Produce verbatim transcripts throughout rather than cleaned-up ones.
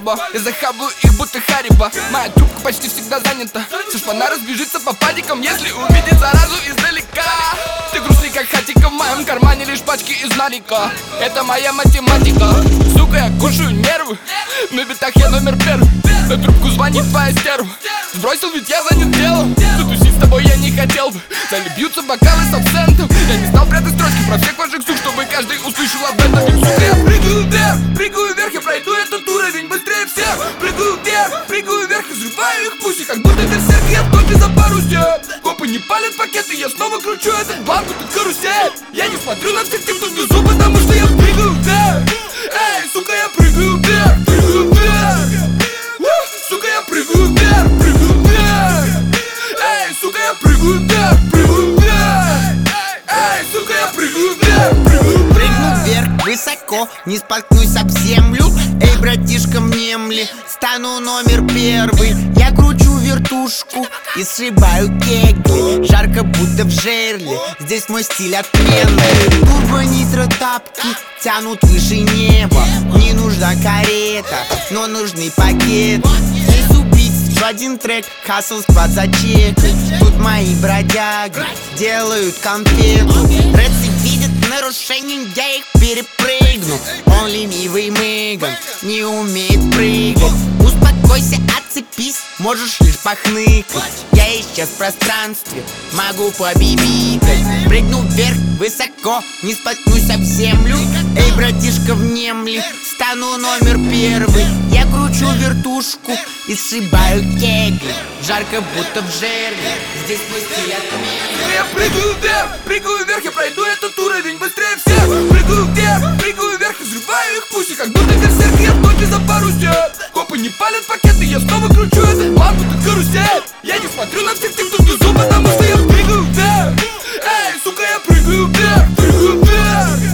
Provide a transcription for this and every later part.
Харибо. Я захаваю их, будто Хариба. Моя трубка почти всегда занята. Со шпана разбежится по падикам, если увидит заразу издалека. Ты грустный, как хатика, в моем кармане лишь пачки из нарика. Это моя математика. Сука, я кушаю нервы. На битах я номер первый. На трубку звонит твоя стерва. Сбросил, ведь я занят делом. Затусить с тобой я не хотел бы. Залюбьются бокалы с абсентом. Я не стал прятать строчки про всех ваших сук, чтобы каждый услышал об этом. Ведь, сука, я прыгаю вверх, прыгаю вверх. Я пройду этот уровень быстрее всех. Прыгаю вверх, прыгаю вверх. И взрываю их пуси, как будто берсерк. Я в топе за пару степ. Копы не палят пакеты. Я снова кручу этот банк, тут карусель. Я не смотрю на всех тех, кто внизу, потому что я прыгаю вверх. Эй, сука, я прыгаю вверх, прыгаю вверх. Сука, я прыгаю вверх, прыгаю вверх. Эй, сука, я прыгаю вверх, прыгаю вверх. Эй, сука, я прыгаю вверх, прыгаю вверх. Прыгну вверх высоко, не споткнусь об землю. Эй, братишка, внемли, стану номер первый. Я кручу вертушку и сшибаю кегли. Жарко, будто в жерле, здесь мой стиль отменный. Турбо-нитро тапки тянут выше неба. Не нужна карета, но нужны пакеты. Здесь убийств в один трек, хасл сквад за чек. Тут мои бродяги делают конфету. Рэдси видит нарушение, я их перепрыгну. Он ленивый Меган, не умеет прыгать. Успокойся, отцепись, можешь лишь похныкать. Я исчез в пространстве, могу побибикать. Прыгну вверх высоко, не споткнусь об землю. Эй, братишка, внемли, стану номер первый. Я кручу вертушку и сшибаю кегли. Жарко, будто в жерле, здесь мой стиль отменный. Я прыгаю вверх, прыгаю вверх. Я пройду этот уровень быстрее всех. Прыгаю вверх, прыгаю вверх. И взрываю их пуси, как будто берсерк. Я в топе за пару степ. Копы не палят пакеты. Я снова кручу этот банк, тут карусель. Я не смотрю на всех тех, кто внизу, потому что я прыгаю вверх. Эй, сука, я прыгаю вверх, прыгаю вверх.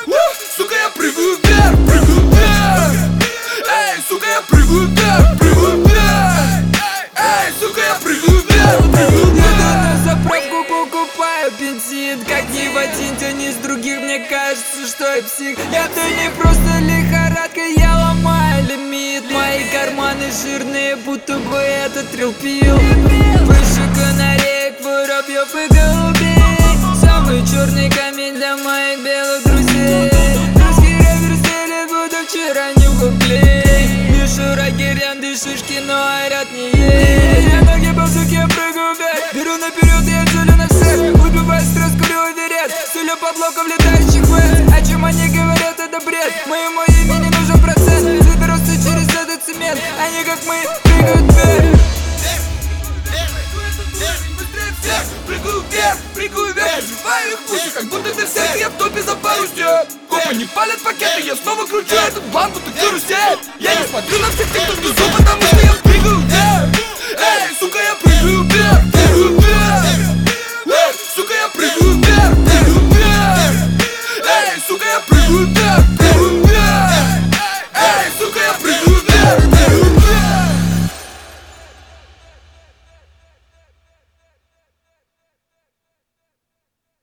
Сука, я прыгаю вверх, прыгаю вверх. Эй, сука, я прыгаю вверх, прыгаю вверх. Эй, сука, я прыгаю вверх, прыгаю вверх. Я на заправку покупаю бензин. Как ни в один день из других, мне кажется, что я псих. Это не просто лихорадка, я ломаю лимит. Мои карманы жирные, будто бы это трилпил. Выше канареек, воробьев и голубей. Самый черный камень для моих белых друзей. Русский рэпер стелит, будто вчера нюхал клей. Мишура, гирлянды, шишки, но айрат не есть. Я ноги базуки, я прыгаю вверх. Беру наперед, я целю на всех. Выпиваю стресс, курю верет. Целю подлогов летающих вест. О чем они говорят, это бред. Моему имени нужен процент. Цветы растут через этот цемент. Они как мы прыгают вверх. Прыгаю вверх, прыгаю вверх. Взрываю их пуси, как будто берсерк. Я в топе за пару степ. Копы не палят пакеты. Я снова кручу этот банк, тут карусель. Я не смотрю на всех тех, кто внизу,